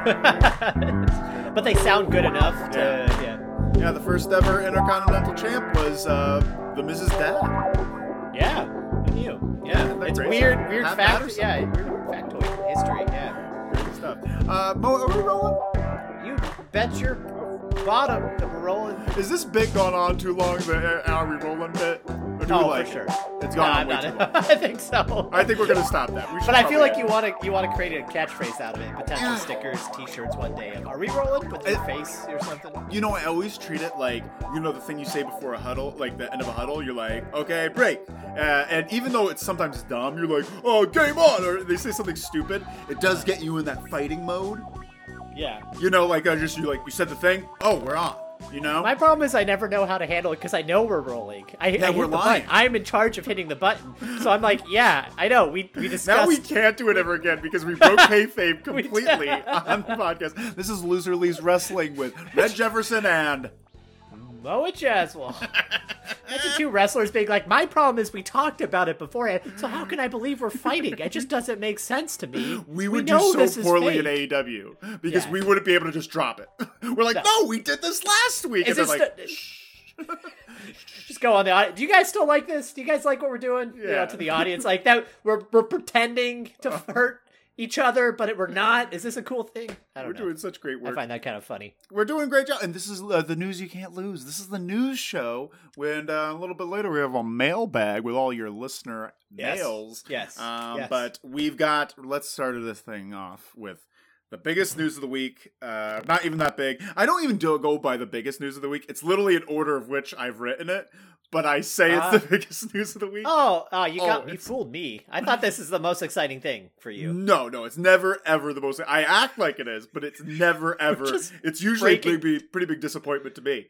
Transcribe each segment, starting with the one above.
But they sound good enough to, Yeah, the first ever Intercontinental Champ was The Mrs. Dad. Yeah, who knew? Yeah, it's crazy? weird Pat fact. Patterson. Yeah, weird factoid history. Yeah, Great stuff. Mo, are we rolling? you bet your bottom that we're rolling. Is this bit gone on too long, the are we rolling bit? Or do we like for sure. it? It's gone on way too long. I think so. I think we're going to stop that. We should But I feel probably like you want to create a catchphrase out of it. Potential stickers, T-shirts one day. Are we rolling with your face or something? You know, I always treat it like, you know, the thing you say before a huddle, like the end of a huddle, you're like, okay, break. And even though it's sometimes dumb, you're like, oh, game on, or they say something stupid, it does get you in that fighting mode. Yeah. You know, like, you said the thing, oh, we're on, you know? My problem is I never know how to handle it because I know we're rolling. I hit we're the lying. button. I'm in charge of hitting the button. So I'm like, yeah, I know. We discussed. Now we can't do it ever again because we broke kayfabe completely on the podcast. This is Loser Leaves Wrestling with Red Jefferson and Moa Jaswell. Imagine two wrestlers being like, my problem is we talked about it beforehand, so how can I believe we're fighting? It just doesn't make sense to me. we would know do this so is poorly in fake. AEW because Yeah. we wouldn't be able to just drop it. We're like, no, we did this last week. Is And it they're like, just go on the audience. Do you guys still like this? Do you guys like what we're doing? You know, Yeah. to the audience, like that we're pretending to hurt each other, but we're not. Is this a cool thing? I don't we're know. doing such great I work. find that kind of funny. We're doing a great job. And this is the news you can't lose. This is the news show. When a little bit later, we have a mailbag with all your listener mails. Yes. Yes. But we've got, let's start this thing off with the biggest news of the week. Not even that big. I don't even go by the biggest news of the week. It's literally in order of which I've written it. But I say it's the biggest news of the week. You fooled me. I thought this is the most exciting thing for you. No, it's never ever the most. I act like it is, but it's never ever. It's usually a pretty big disappointment to me.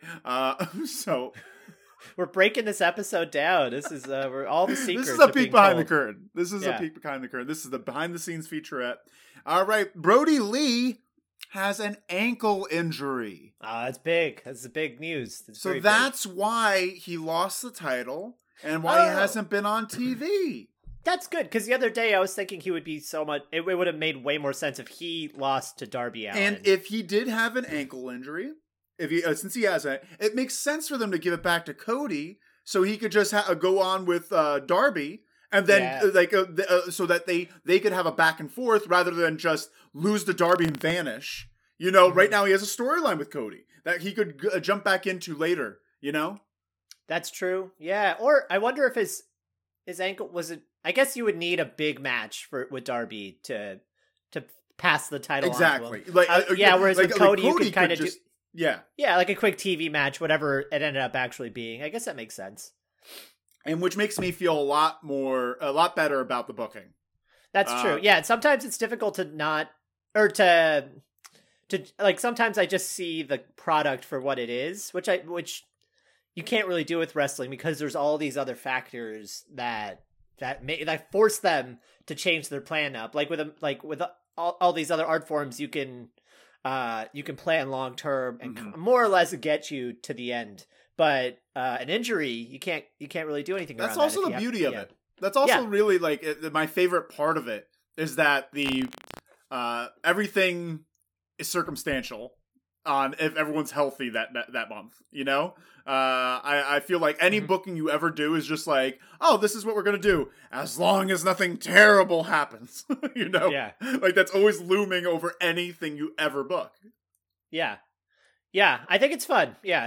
So we're breaking this episode down. This is we're all the secrets. This is a peek behind the curtain. This is Yeah. a peek behind the curtain. This is the behind the scenes featurette. All right, Brody Lee has an ankle injury. That's big. That's the big news. It's So very that's why he lost the title and why he hasn't been on TV. big. That's good because the other day I was thinking he would be so much. It would have made way more sense if he lost to Darby Allin. And if he did have an ankle injury, if he since he has it makes sense for them to give it back to Cody so he could just go on with Darby. And then, so that they could have a back and forth rather than just lose to Darby and vanish. You know, right now he has a storyline with Cody that he could jump back into later. You know, That's true. Yeah. Or I wonder if his ankle was it. I guess you would need a big match with Darby to pass the title. exactly. On to him. Whereas with Cody, you could kind of just yeah. like a quick TV match, whatever it ended up actually being. I guess that makes sense. And which makes me feel a lot better about the booking. That's true. Yeah, sometimes it's difficult to not or to like sometimes I just see the product for what it is, which you can't really do with wrestling because there's all these other factors that force them to change their plan up. Like with all these other art forms, you can plan long term and more or less get you to the end. But an injury, you can't really do anything. That's around also that the beauty of it. That's also really my favorite part of it is that the everything is circumstantial on if everyone's healthy that month. You know, I feel like any booking you ever do is just like, oh, this is what we're gonna do as long as nothing terrible happens. You know, like that's always looming over anything you ever book. Yeah. Yeah, I think it's fun. Yeah,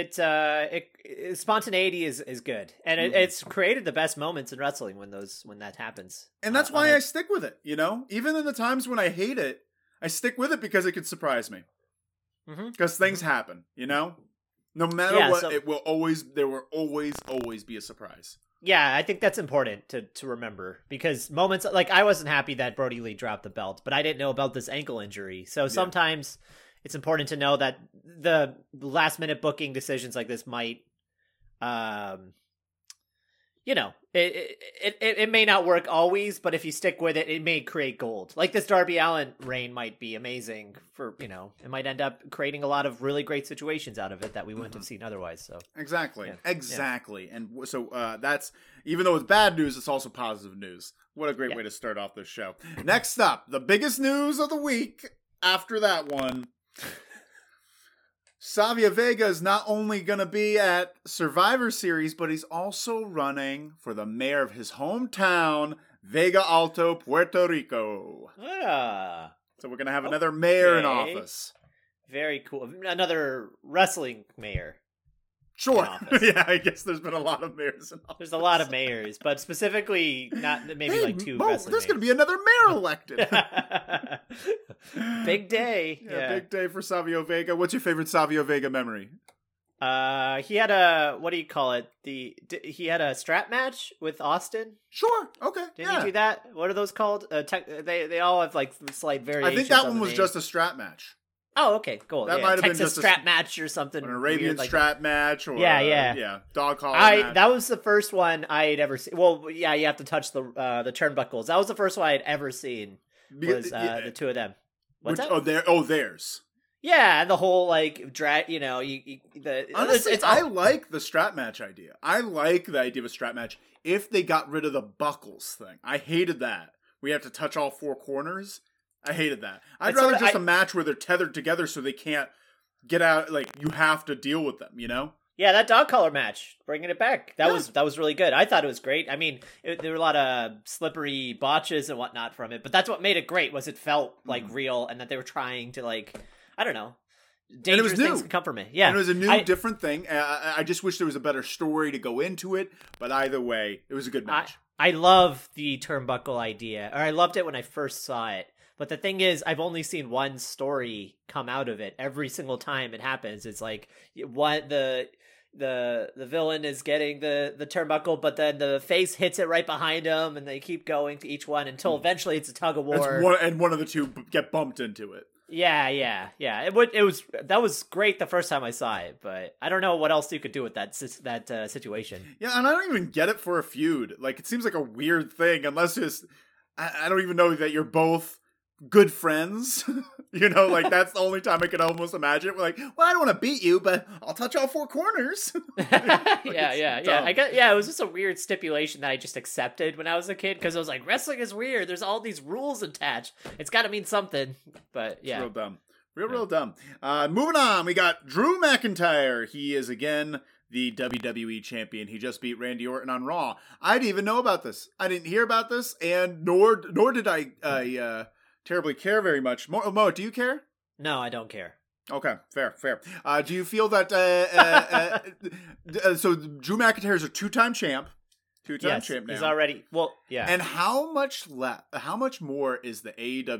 spontaneity is good, and it's created the best moments in wrestling when that happens. And that's why I stick with it. You know, even in the times when I hate it, I stick with it because it could surprise me. Because things happen. You know, no matter what, there will always be a surprise. Yeah, I think that's important to remember because moments like I wasn't happy that Brody Lee dropped the belt, but I didn't know about this ankle injury. So sometimes it's important to know that the last minute booking decisions like this might, it may not work always, but if you stick with it, it may create gold. Like this Darby Allin reign might be amazing for, it might end up creating a lot of really great situations out of it that we wouldn't have seen otherwise. So exactly. And so that's, even though it's bad news, it's also positive news. What a great way to start off this show. Next up, the biggest news of the week. after that one, Savio Vega is not only going to be at Survivor Series, but he's also running for the mayor of his hometown, Vega Alto, Puerto Rico. Ah. So we're going to have another mayor in office. Very cool. Another wrestling mayor. Sure. Yeah, I guess there's been a lot of mayors in office. There's a lot of mayors, but specifically not maybe like two wrestling there's going to be another mayor elected. Big day. Yeah, big day for Savio Vega. What's your favorite Savio Vega memory? He had a, what do you call it? He had a strap match with Austin. Sure. Okay. Didn't he do that? What are those called? They all have like slight variations. I think that one was just a strap match. Oh, okay, cool. That might have Texas been just strap match or something. An Arabian weird strap match, or dog collar match. That was the first one I had ever seen. Well, yeah, you have to touch the turnbuckles. That was the first one I had ever seen. Was the two of them? What's that? Theirs. Yeah, and the whole like drag. You know, honestly, I like the strap match idea. I like the idea of a strap match if they got rid of the buckles thing. I hated that. We have to touch all four corners. I hated that. I'd rather just a match where they're tethered together so they can't get out. Like, you have to deal with them, you know? Yeah, that dog collar match, bringing it back. That was really good. I thought it was great. I mean, there were a lot of slippery botches and whatnot from it, but that's what made it great. Was it felt like real, and that they were trying to, like, I don't know, dangerous things could come from it. Yeah, and it was a new, different thing. I just wish there was a better story to go into it. But either way, it was a good match. I love the turnbuckle idea, or I loved it when I first saw it. But the thing is, I've only seen one story come out of it. Every single time it happens, it's like what the villain is getting the turnbuckle, but then the face hits it right behind him, and they keep going to each one until eventually it's a tug of war. And one of the two get bumped into it. Yeah. That was great the first time I saw it, but I don't know what else you could do with that situation. Yeah, and I don't even get it for a feud. Like, it seems like a weird thing, unless just I don't even know that you're both good friends. You know, like, that's the only time I could almost imagine it. We're like, well, I don't want to beat you, but I'll touch all four corners. Yeah. It was just a weird stipulation that I just accepted when I was a kid, because I was like, wrestling is weird. There's all these rules attached. It's got to mean something. But yeah, it's real dumb. Real dumb. Moving on, we got Drew McIntyre. He is again the WWE champion. He just beat Randy Orton on Raw. I didn't even know about this. I didn't hear about this, and nor did I terribly care very much. Mo, do you care? No, I don't care. Okay, fair. Do you feel that so Drew McIntyre is a two-time champ champ now? He's already, well, yeah. And how much more is the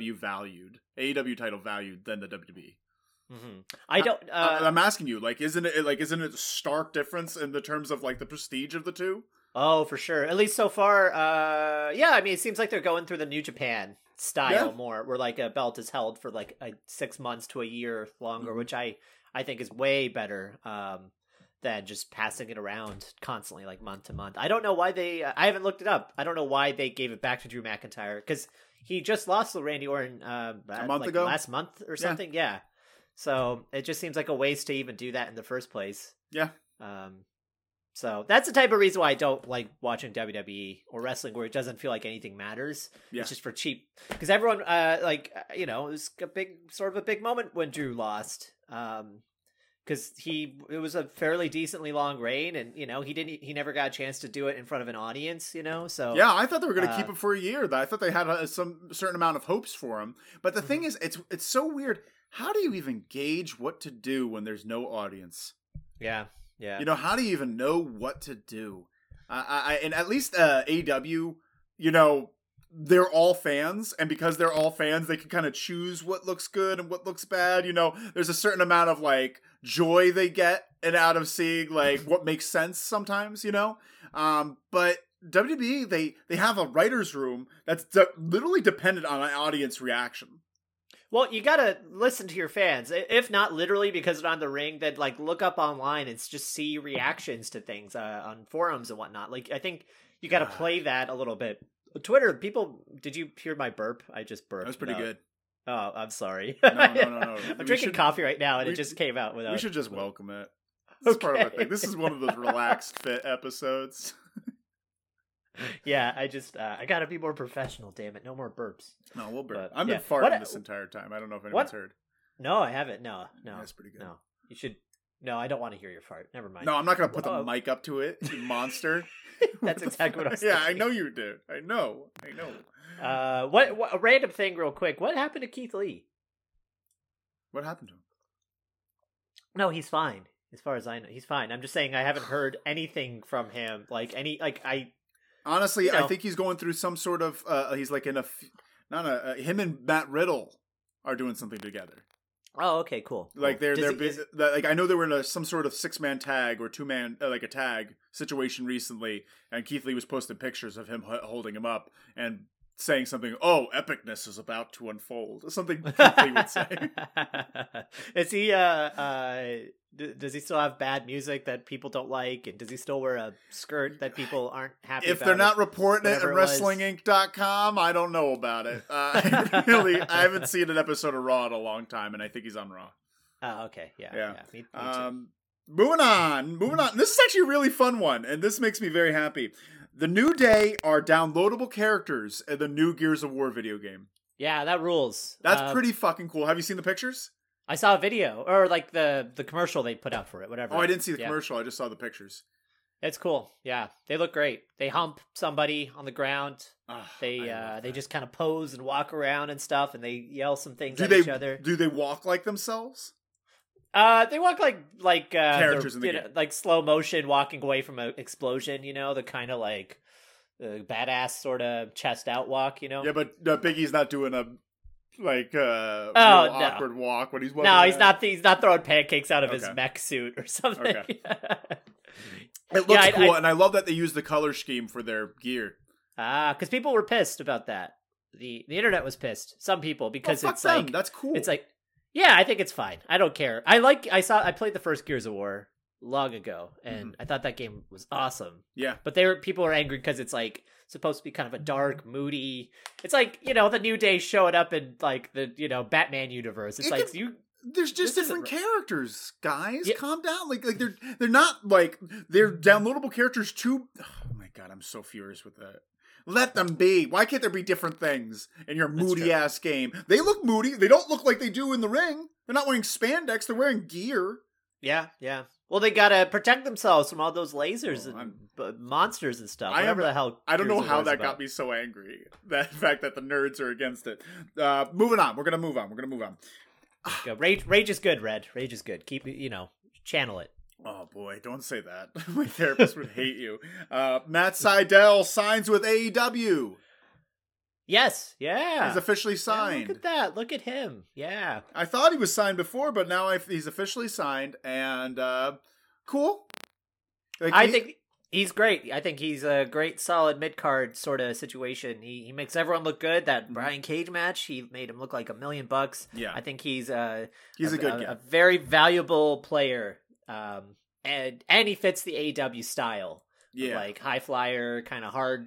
AEW title valued than the WWE? Mm-hmm. I don't. I'm asking you, like, isn't it a stark difference in the terms of like the prestige of the two? Oh, for sure. At least so far. Yeah. I mean, it seems like they're going through the New Japan style more, where like a belt is held for like 6 months to a year longer, which I think is way better than just passing it around constantly, like month to month. I don't know why I haven't looked it up. I don't know why they gave it back to Drew McIntyre, because he just lost to Randy Orton a month ago, last month or something. Yeah. So it just seems like a waste to even do that in the first place. Yeah. So that's the type of reason why I don't like watching WWE or wrestling, where it doesn't feel like anything matters. Yeah. It's just for cheap. Because everyone, it was a big moment when Drew lost. Because it was a fairly decently long reign, and he never got a chance to do it in front of an audience. So yeah, I thought they were going to keep it for a year. I thought they had some certain amount of hopes for him. But the thing is, it's so weird. How do you even gauge what to do when there's no audience? Yeah. Yeah. How do you even know what to do? And at least AEW, they're all fans, and because they're all fans, they can kind of choose what looks good and what looks bad. There's a certain amount of like joy they get out of seeing like what makes sense sometimes, but WWE, they have a writer's room that's literally dependent on an audience reaction. Well, you gotta listen to your fans. If not literally because they're on the ring, then like look up online and just see reactions to things on forums and whatnot. Like, I think you gotta play that a little bit. Twitter, did you hear my burp? I just burped. That was pretty good. Oh, I'm sorry. No. I'm drinking coffee right now, and it just came out without. We should just welcome it. This is part of the thing. This is one of those relaxed fit episodes. Yeah, I gotta be more professional. Damn it, no more burps. No, we'll burp. But, I've been farting this entire time. I don't know if anyone's heard. No, I haven't. No. That's pretty good. No, you should. No, I don't want to hear your fart. Never mind. No, I'm not gonna put the mic up to it, you monster. That's exactly what I was Yeah, thinking. I know you did. I know. What a random thing real quick. What happened to Keith Lee? What happened to him? No, he's fine. As far as I know, he's fine. I'm just saying I haven't heard anything from him. Honestly, I think he's going through some sort of he's like in him and Matt Riddle are doing something together. Oh, okay, cool. Like like I know they were in some sort of 6-man tag or 2-man like a tag situation recently, and Keith Lee was posting pictures of him holding him up and saying something. Oh, epicness is about to unfold. Something Keith Lee would say. Is he? Does he still have bad music that people don't like, and does he still wear a skirt that people aren't happy? If about they're not reporting it at WrestlingInc.com, I don't know about it. I haven't seen an episode of Raw in a long time, and I think he's on Raw. Oh, okay, yeah. Me too. Moving on. This is actually a really fun one, and this makes me very happy. The New Day are downloadable characters in the new Gears of War video game. Yeah, that rules. That's pretty fucking cool. Have you seen the pictures? I saw a video, or like the commercial they put out for it, whatever. Oh, I didn't see the commercial. I just saw the pictures. It's cool. Yeah, they look great. They hump somebody on the ground. They just kind of pose and walk around and stuff, and they yell some things at each other. Do they walk like themselves? They walk like characters in the game. like slow motion walking away from an explosion. You know, the kind of like badass sort of chest out walk. You know. Yeah, but Biggie's not doing a awkward walk when he's walking. No, he's not throwing pancakes out of his mech suit or something. Okay. It looks cool, and I love that they use the color scheme for their gear. Because people were pissed about that. The internet was pissed. Some people because it's them. like that's cool. It's like, yeah, I think it's fine. I don't care. I played the first Gears of War long ago, and I thought that game was awesome. Yeah, but people were angry because it's like supposed to be kind of a dark, moody. It's like, you know, the New Day showing up in like the, you know, Batman universe. It's there's just different characters, guys. Yeah. Calm down. Like they're not like they're downloadable characters too. Oh my god, I'm so furious with that. Let them be. Why can't there be different things in your moody ass game? They look moody. They don't look like they do in the ring. They're not wearing spandex. They're wearing gear. Yeah. Well, they gotta protect themselves from all those lasers and monsters and stuff. Whatever the hell. I don't know how that got me so angry. That fact that the nerds are against it. Moving on. We're gonna move on. Rage is good, Red. Rage is good. Keep channel it. Oh boy, don't say that. My therapist would hate you. Matt Sydal signs with AEW. Yes, yeah. He's officially signed. Yeah, look at that. Look at him. Yeah. I thought he was signed before, but now he's officially signed, and cool. I think he's great. I think he's a great, solid mid-card sort of situation. He makes everyone look good. That Brian Cage match, he made him look like $1 million. Yeah. I think he's a good guy. A very valuable player. And he fits the AEW style. Yeah. Like high flyer, kind of hard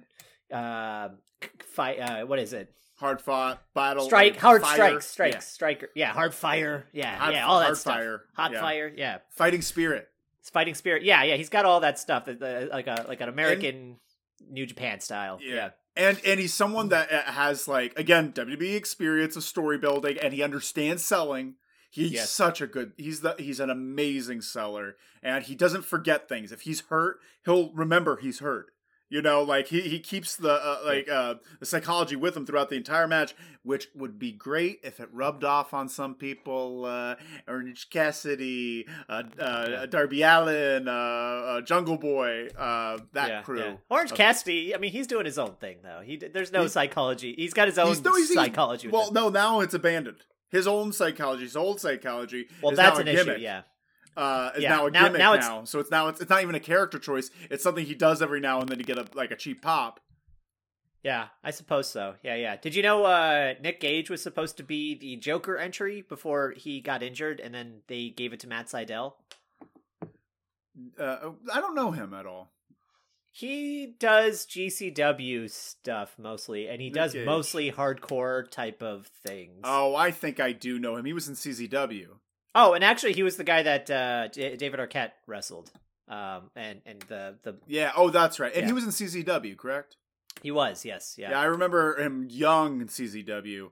fight. What is it? Hard fought battle. Strike, hard fire. striker. Yeah, hard fire. Yeah, all that stuff. Fire. Hot fire. Yeah. Fighting spirit. It's fighting spirit. Yeah. He's got all that stuff. Like an American New Japan style. Yeah. And he's someone that has like, again, WWE experience of story building, and he understands selling. He's such a good. He's an amazing seller, and he doesn't forget things. If he's hurt, he'll remember he's hurt. You know, like he keeps the psychology with him throughout the entire match, which would be great if it rubbed off on some people. Orange Cassidy, Darby Allin, Jungle Boy, crew. Yeah. Orange Cassidy. I mean, he's doing his own thing though. There's no psychology. He's got his own psychology. Well, no, now it's abandoned. His own psychology, his old psychology. Well, is that's now an issue. Yeah. Is now a gimmick now. So it's not even a character choice. It's something he does every now and then to get a cheap pop. Yeah, I suppose so. Yeah. Did you know Nick Gage was supposed to be the Joker entry before he got injured, and then they gave it to Matt Sydal? I don't know him at all. He does GCW stuff mostly, and he does mostly hardcore type of things. Oh, I think I do know him. He was in CZW. Oh, and actually, he was the guy that David Arquette wrestled. And the Yeah. Oh, that's right. And Yeah. he was in CZW, correct? he was, yes, Yeah, yeah. I remember him young in CZW.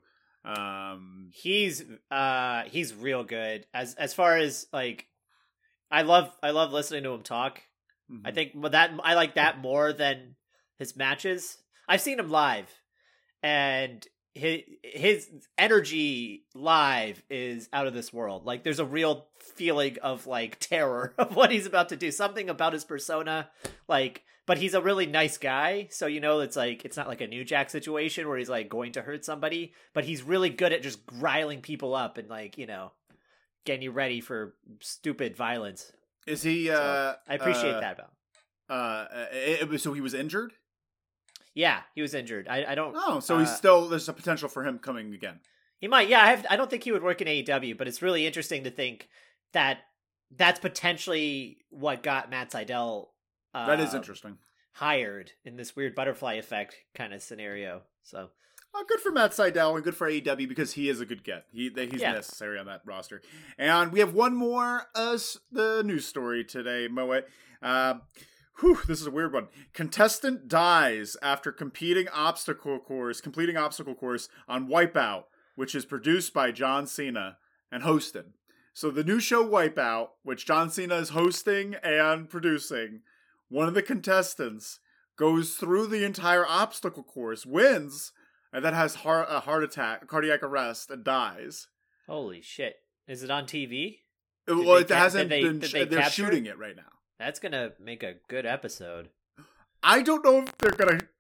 He's real good. As far as like, I love listening to him talk. I think that I like that more than his matches. I've seen him live, and his energy live is out of this world. Like, there's a real feeling of like terror of what he's about to do. Something about his persona, like, but he's a really nice guy. So, you know, it's like, it's not like a New Jack situation where he's like going to hurt somebody, but he's really good at just riling people up and like, you know, getting you ready for stupid violence. Is he? So, I appreciate that about him. So he was injured. Yeah, he was injured. I don't. Oh, so he's still. There's a potential for him coming again. He might. Yeah, I don't think he would work in AEW, but it's really interesting to think that that's potentially what got Matt Sydal. That is interesting. Hired in this weird butterfly effect kind of scenario. So. Good for Matt Sydal and good for AEW because he is a good get. He's necessary on that roster. And we have one more the news story today, Moet. This is a weird one. Contestant dies after completing obstacle course on Wipeout, which is produced by John Cena and hosted. So the new show Wipeout, which John Cena is hosting and producing, one of the contestants goes through the entire obstacle course, wins, and then has a heart attack, cardiac arrest, and dies. Holy shit. Is it on TV? Well, it hasn't been. They're shooting it right now. That's going to make a good episode. I don't know if they're going to.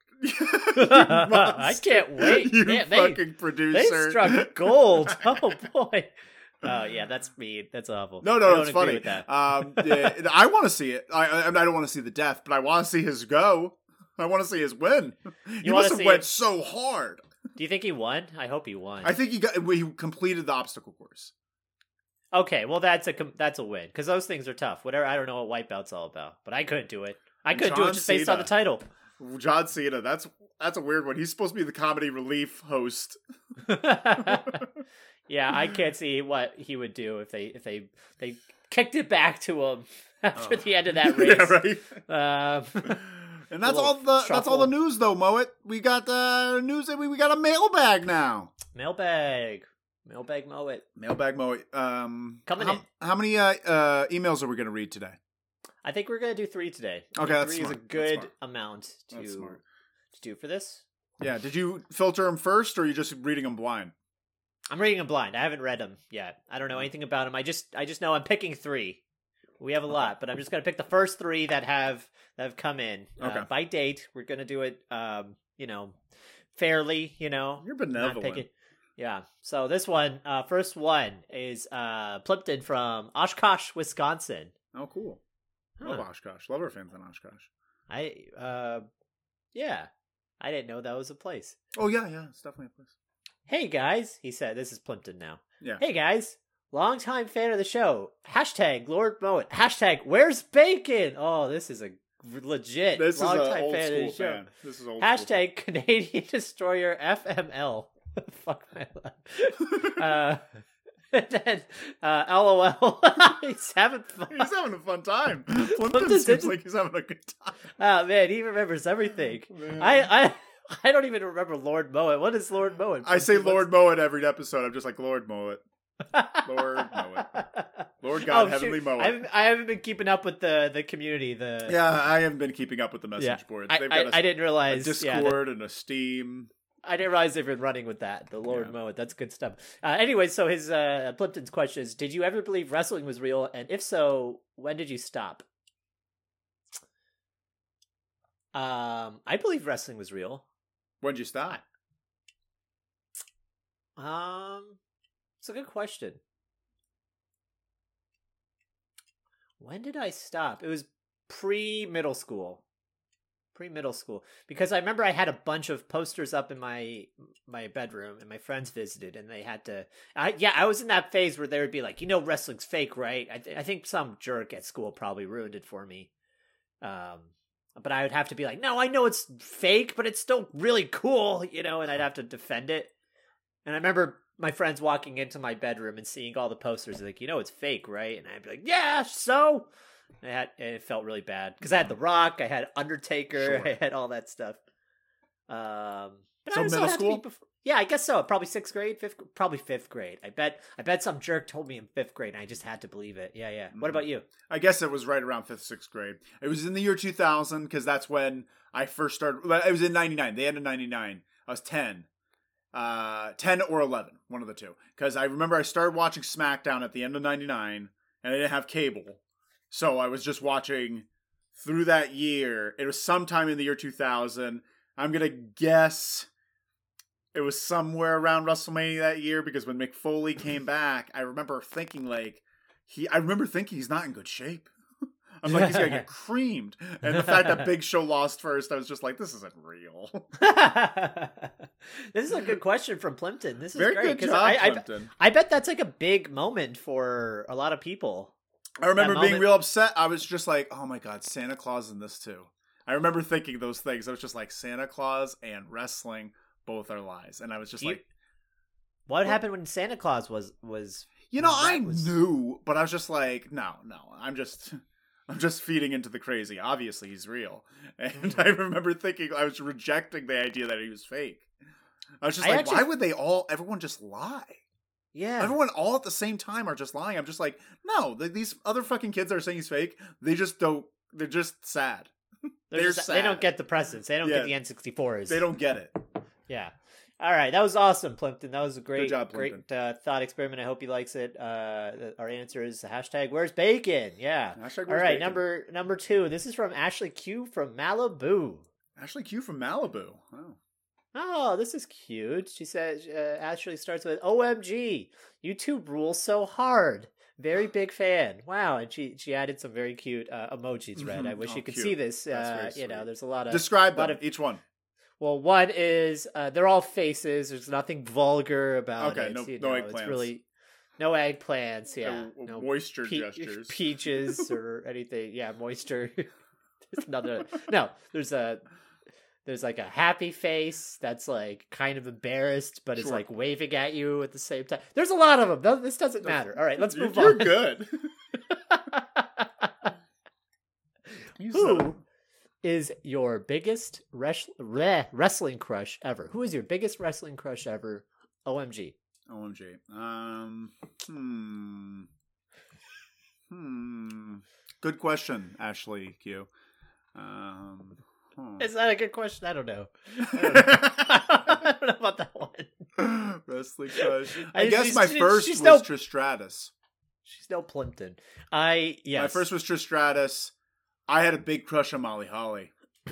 I can't wait. You fucking producer. They struck gold. Oh, boy. Oh, yeah, that's mean. That's awful. No, it's funny. I want to see it. I don't want to see the death, but I want to see his go. I want to see his win. He must have went so hard. Do you think he won? I hope he won. I think he completed the obstacle course. Okay, well that's a win because those things are tough. Whatever, I don't know what Wipeout's all about, but I couldn't do it. I couldn't do it just based on the title. John Cena, that's a weird one. He's supposed to be the comedy relief host. Yeah, I can't see what he would do if they kicked it back to him after the end of that race. Yeah, right. And that's all the news though, Moet. We got news that we got a mailbag now. Mailbag Moet. Mailbag Moet. Coming in. How many emails are we going to read today? I think we're going to do 3 today. Okay, that's three smart. Is a good amount to do for this. Yeah. Did you filter them first, or are you just reading them blind? I'm reading them blind. I haven't read them yet. I don't know anything about them. I just know I'm picking 3. We have a lot, but I'm just going to pick the first 3 that have come in by date. We're going to do it, fairly. You're benevolent. Yeah. So this one, first one is Plimpton from Oshkosh, Wisconsin. Oh, cool. Love Oshkosh. Love our fans in Oshkosh. I didn't know that was a place. Oh yeah, it's definitely a place. Hey guys, he said. This is Plimpton now. Yeah. Hey guys, longtime fan of the show. # Lord Moet. # Where's Bacon? Oh, this is a legit longtime fan of the show. This is old # Canadian Destroyer FML. Fuck my life. And then, LOL. He's having fun. He's having a fun time. Plimpton seems like he's having a good time. Oh man, he remembers everything. I don't even remember Lord Moet. What is Lord Moet? I say Lord Moet every episode. I'm just like Lord Moet. Lord Moet. Lord God, Heavenly Moet. I haven't been keeping up with the community. I haven't been keeping up with the message boards. They've got I didn't realize a Discord and a Steam. I didn't realize they've been running with that. The Lord Moet. That's good stuff. Anyway, so his Plimpton's question is: did you ever believe wrestling was real? And if so, when did you stop? I believe wrestling was real. When'd you stop? It's a good question. When did I stop? It was pre-middle school. Because I remember I had a bunch of posters up in my bedroom and my friends visited and they had to I was in that phase where they would be like, wrestling's fake, right? I think some jerk at school probably ruined it for me. But I would have to be like, no, I know it's fake, but it's still really cool, and I'd have to defend it. And I remember my friends walking into my bedroom and seeing all the posters like, it's fake, right? And I'd be like, yeah, so It felt really bad because I had The Rock, I had Undertaker, Sure. I had all that stuff. But So I also middle had to be school? yeah, I guess so. Probably sixth grade, probably fifth grade. I bet some jerk told me in fifth grade, and I just had to believe it. Yeah, yeah. What about you? I guess it was right around 5th, 6th grade. It was in the year 2000 because that's when I first started. It was in 99. The end of 99. I was 10. 10 or 11. One of the two. Because I remember I started watching SmackDown at the end of 99 and I didn't have cable. So I was just watching through that year. It was sometime in the year 2000. I'm going to guess it was somewhere around WrestleMania that year because when Mick Foley came back, I remember thinking he's not in good shape. I'm like, he's gonna get creamed. And the fact that Big Show lost first, I was just like, this isn't real. This is a good question from Plimpton. This is Very great good job, Plimpton. I bet that's like a big moment for a lot of people. I remember being real upset. I was just like, oh my god, Santa Claus in this too. I remember thinking those things. I was just like, Santa Claus and wrestling both are lies. And I was just like, what happened when Santa Claus was I knew, but I was just like, no, I'm just feeding into the crazy. Obviously, he's real. And I remember thinking, I was rejecting the idea that he was fake. I was just why would everyone just lie? Yeah. Everyone all at the same time are just lying. I'm just like, no, these other fucking kids are saying he's fake. They're just sad. Sad. They don't get the presents. They don't get the N64s. They don't get it. Yeah. All right. That was awesome, Plimpton. That was a great, Good job, great thought experiment. I hope he likes it. Our answer is hashtag Where's Bacon? Yeah. Hashtag All right. Bacon. Number 2. This is from Ashley Q from Malibu. Ashley Q from Malibu. Oh, this is cute. She says, Ashley starts with, OMG, YouTube rules so hard. Very big fan. Wow. And she added some very cute emojis, Red. I wish you could see this. There's a lot of... Describe them, each one. Well, one is, they're all faces. There's nothing vulgar about it. No eggplants. It's really... No eggplants, yeah. No moisture gestures. Peaches or anything. Yeah, moisture. There's another... There's like a happy face that's like kind of embarrassed, but it's like waving at you at the same time. There's a lot of them. This doesn't matter. All right, let's move on. You're good. Who is your biggest wrestling crush ever? Who is your biggest wrestling crush ever? OMG. Good question, Ashley Q. Is that a good question? I don't know. I don't know about that one. Wrestling crush. I guess my first was Trish Stratus. She's no Plimpton. My first was Trish Stratus. I had a big crush on Molly Holly.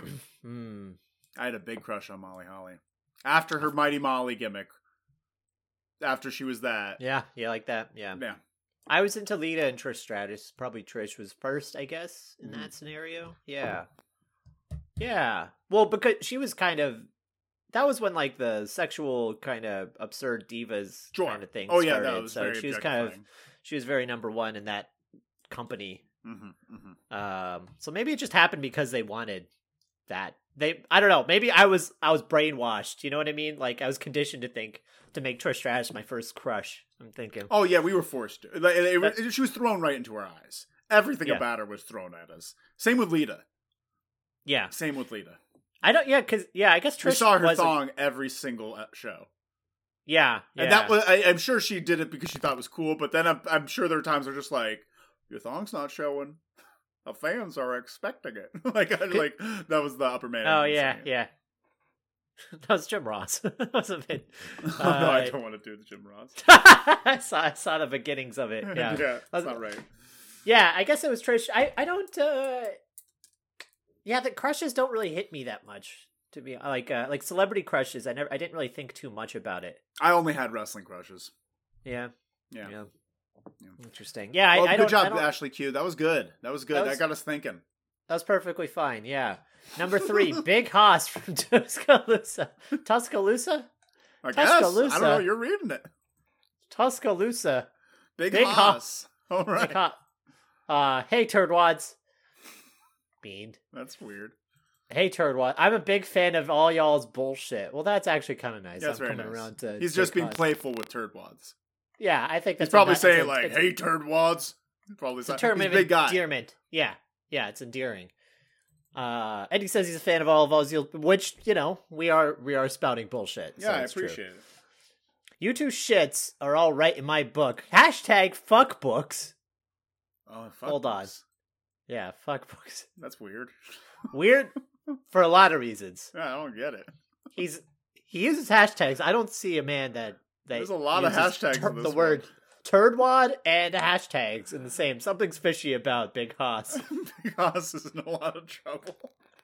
I had a big crush on Molly Holly. After her Mighty Molly gimmick. After she was that. Yeah, like that. Yeah. I was into Lita and Trish Stratus. Probably Trish was first, I guess, in that scenario. Yeah. Yeah. Well, because she was kind of... That was when, like, the sexual kind of absurd divas kind of thing started. That was very she was she was very number one in that company. So maybe it just happened because they wanted that. I don't know. Maybe I was brainwashed. You know what I mean? Like, I was conditioned to make Trish Stratus my first crush. I'm thinking. Oh, yeah, we were forced to. She was thrown right into our eyes. Everything about her was thrown at us. Same with Lita. Yeah. Same with Lita. I guess Trish... We saw her thong every single show. Yeah. And that was... I'm sure she did it because she thought it was cool, but then I'm sure there are times where just like, your thong's not showing. The fans are expecting it. like that was the upper man. Oh, yeah. That was Jim Ross. That was a bit... No, I don't want to do the Jim Ross. I saw the beginnings of it. Yeah. That's not right. Yeah, I guess it was Trish. I don't... Yeah, the crushes don't really hit me that much. To be like celebrity crushes, I didn't really think too much about it. I only had wrestling crushes. Yeah. Interesting. Yeah, well, good job, Ashley Q. That was good. That got us thinking. That was perfectly fine. Yeah. Number 3, Big Hoss from Tuscaloosa. Tuscaloosa? I guess. I don't know. You're reading it. Tuscaloosa. Big Hoss. All right. Big Hoss. Hey, Turdwads. Bean. That's weird. Hey, Turdwad. I'm a big fan of all y'all's bullshit. Well, that's actually kind of nice. That's I'm very coming nice. Around to He's just being playful with Turdwads. Yeah, I think that's... He's probably saying, hey, Turdwads. Probably it's a term of big guy. endearment. Yeah, it's endearing. And he says he's a fan of all of Ozzy, which, we are spouting bullshit. Yeah, I appreciate it. You two shits are all right in my book. Hashtag fuck books. Oh, fuck Hold books. on. Yeah, fuck books. That's weird. Weird for a lot of reasons. Yeah, I don't get it. He uses hashtags. I don't see a man that there's a lot of hashtags in this the word turdwad and hashtags in the same. Something's fishy about Big Hoss. Big Hoss is in a lot of trouble.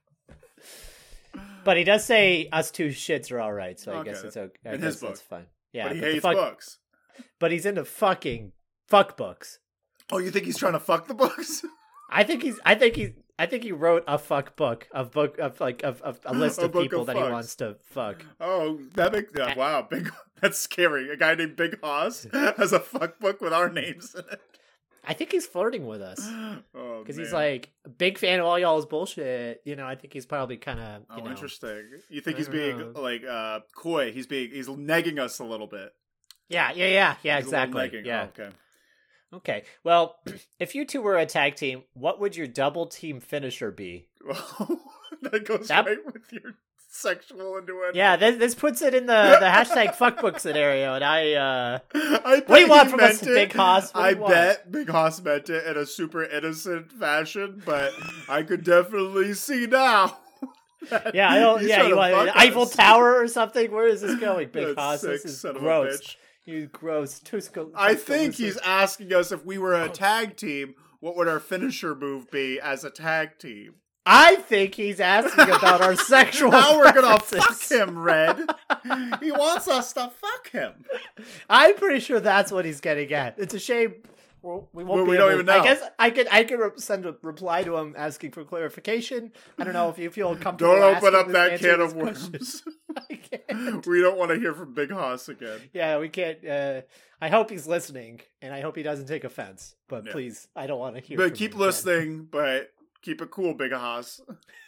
But he does say us two shits are all right, so I guess it's okay. In his book. That's fine. Yeah, but he hates books. But he's into fucking fuck books. Oh, you think he's trying to fuck the books? I think he wrote a fuck book of a list of people that he wants to fuck. Oh, wow, that's scary. A guy named Big Hoss has a fuck book with our names in it. I think he's flirting with us. Oh, because he's like big fan of all y'all's bullshit. I think he's probably kind of. Interesting. You think he's being like coy? He's negging us a little bit. Yeah, exactly. Yeah. Oh, Okay. Well, if you two were a tag team, what would your double team finisher be? Well, that goes right with your sexual innuendo. Yeah, this puts it in the hashtag fuckbook scenario, and I what do you want from us, Big Hoss? I bet Big Hoss meant it in a super innocent fashion, but I could definitely see now. Yeah, I don't. Yeah, you want an Eiffel Tower or something? Where is this going, Big Hoss? This is gross. You gross. I think he's asking us if we were a tag team, what would our finisher move be as a tag team? I think he's asking about our sexual How we're gonna fuck him, Red. He wants us to fuck him. I'm pretty sure that's what he's getting at. It's a shame we won't. We don't even know. I guess I could send a reply to him asking for clarification. I don't know if you feel comfortable. Don't open up that can of worms. We don't want to hear from Big Hoss again. Yeah, we can't. I hope he's listening, and I hope he doesn't take offense. But please, I don't want to hear. But keep listening. But keep it cool, Big Hoss.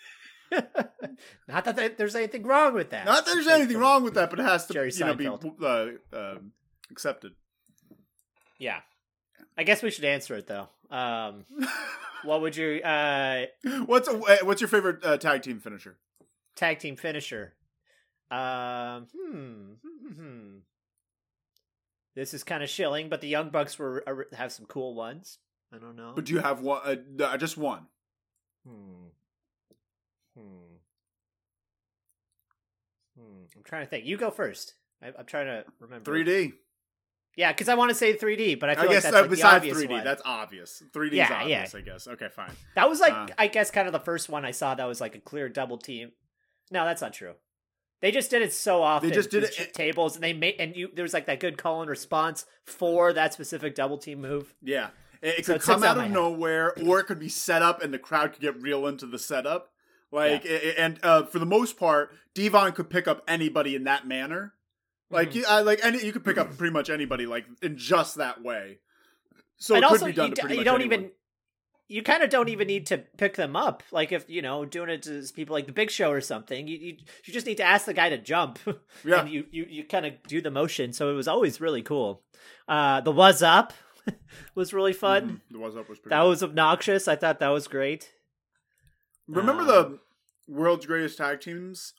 Not that there's anything wrong with that. Not that there's anything wrong with that, but it has to be accepted. Yeah. I guess we should answer it though. What would you? What's your favorite tag team finisher? Tag team finisher. This is kind of shilling, but the Young Bucks have some cool ones. I don't know. But do you have one? Just one. I'm trying to think. You go first. I'm trying to remember. 3D. Yeah, because I want to say 3D, but I feel guess like that's besides the obvious 3D, one. that's obvious. 3D is obvious, I guess. Okay, fine. That was I guess, kind of the first one I saw that was like a clear double team. No, that's not true. They just did it so often. They just did it tables, and there was like that good call and response for that specific double team move. Yeah, it could come out of nowhere, or it could be set up, and the crowd could get real into the setup. And for the most part, Devon could pick up anybody in that manner. Like you could pick up pretty much anybody like in just that way. So it could be done to pretty much anyone. You kind of don't even need to pick them up. Like if doing it to people like the Big Show or something, you just need to ask the guy to jump. Yeah, and you kind of do the motion. So it was always really cool. The Was Up was really fun. The Was Up was pretty. That was obnoxious. I thought that was great. Remember the World's Greatest Tag Teams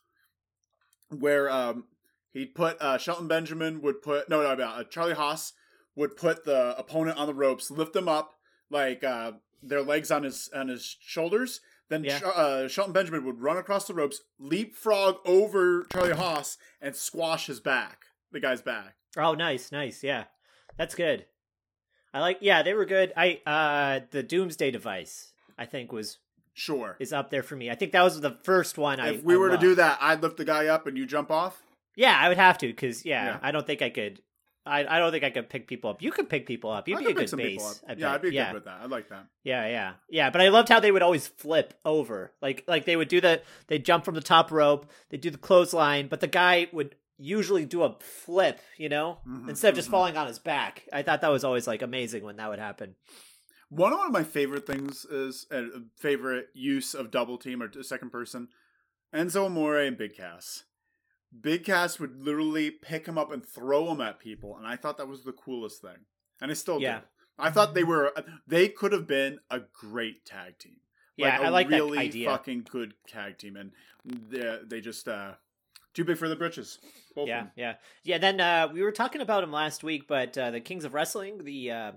where he'd put Shelton Benjamin would put Charlie Haas would put the opponent on the ropes, lift them up like their legs on his shoulders. Then Shelton Benjamin would run across the ropes, leapfrog over Charlie Haas, and squash the guy's back. Oh, nice, yeah, that's good. They were good. The Doomsday Device, I think is up there for me. I think that was the first one. If we were to do that, I'd lift the guy up and you jump off. Yeah, I would have to because I don't think I could. I don't think I could pick people up. You could pick people up. You'd be a good base. I'd be good with that. I'd like that. Yeah. But I loved how they would always flip over. Like they would do they'd jump from the top rope. They'd do the clothesline, but the guy would usually do a flip, instead of just falling on his back. I thought that was always like amazing when that would happen. One of my favorite things is favorite use of double team or second person, Enzo Amore and Big Cass. Big Cass would literally pick him up and throw him at people, and I thought that was the coolest thing. And I still do. I thought they could have been a great tag team. Yeah, I like really that idea. Fucking good tag team, and they just too big for the britches. Both of them. Yeah. Then we were talking about them last week, but the Kings of Wrestling, the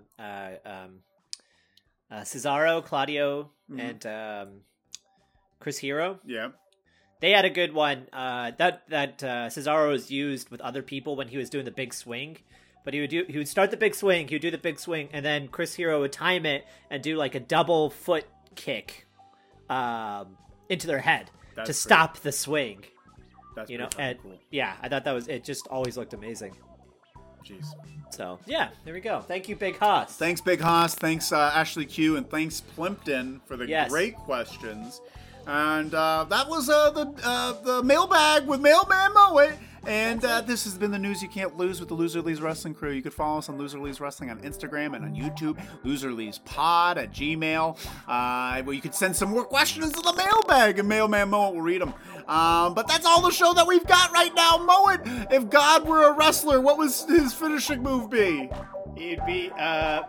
Cesaro, Claudio, and Chris Hero. Yeah. They had a good one. That Cesaro was used with other people when he was doing the big swing. But he would start the big swing, he would do the big swing, and then Chris Hero would time it and do like a double foot kick into their head to stop the swing. That's and cool. Yeah, I thought it just always looked amazing. Jeez. So yeah, there we go. Thank you, Big Haas. Thanks, Big Haas. Thanks, Ashley Q, and thanks, Plimpton, for the great questions. And that was the mailbag with Mailman Moet. And this has been the news you can't lose with the Loser Leaves Wrestling crew. You can follow us on Loser Leaves Wrestling on Instagram and on YouTube. LoserLeavesPod at Gmail. Where you could send some more questions to the mailbag, and Mailman Moet will read them. But that's all the show that we've got right now. Moet, if God were a wrestler, what would his finishing move be? He'd be the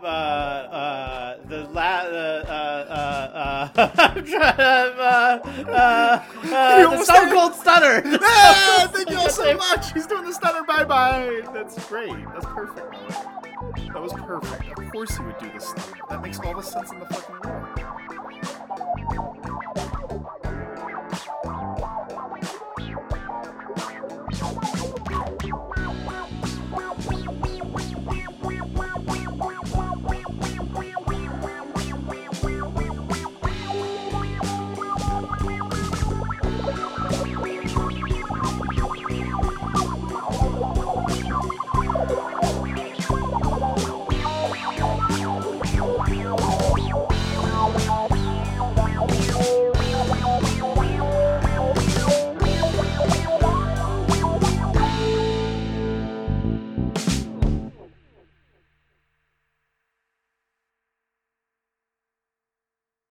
Stone Cold Stunner. Thank you all so much. He's doing the stunner. Bye. That's great. That's perfect. That was perfect. Of course he would do the stunner. That makes all the sense in the fucking world.